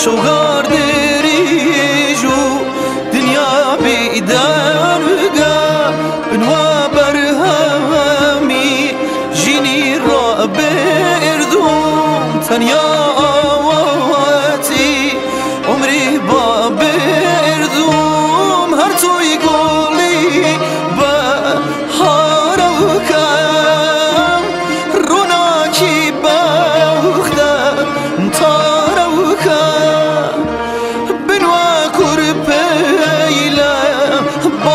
شوهر دریجو دنیا بیدار بگا بنوا برهمی جینی را بردوم تنیا آواتی عمری با بردوم هر توی گلی با هاروکم روناکی باختم تاروکم بنوا کرپیلم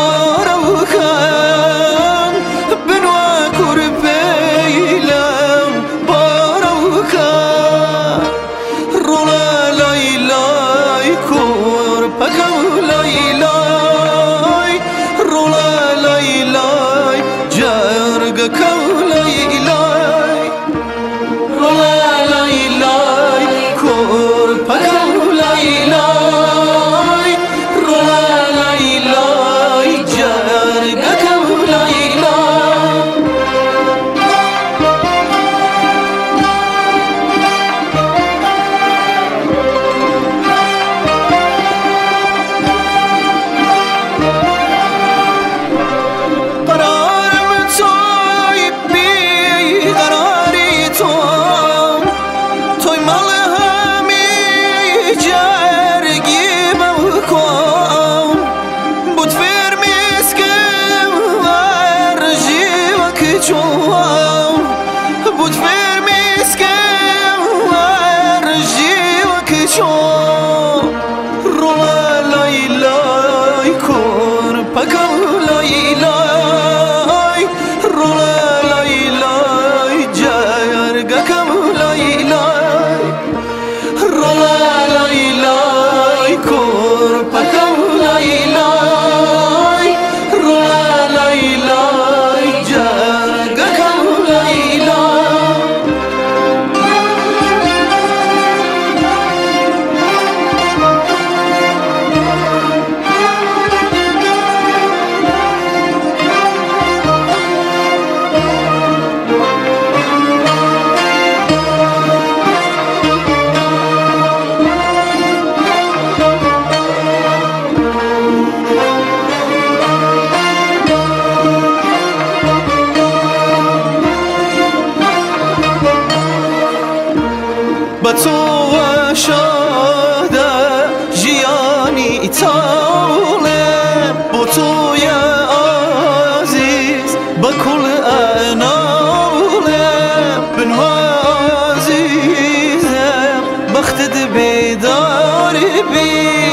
باروکم بنوا کرپیلم باروکم رولا لای لای کرپکم لای لای رولا لای لای جرگکم لای لای رولا لای لای کرپکم لای لای رولا لای لای جرگکم لای لای قرارم توی بی قراری توی مال همی جرگی بکن بود فرمیسکم ورژی وکچوم بود فرمیسکم ورژی وکچوم رولا لای لای کن پکم لای لای رولا لای لای جرگکم لای لای رولا لای لای کن پکم لای لای رولا لای لای جرگکم لای لای با تو شاده جیانی تاله با توی عزیز با کل اناله بنوا عزیزم بختت بیداری بی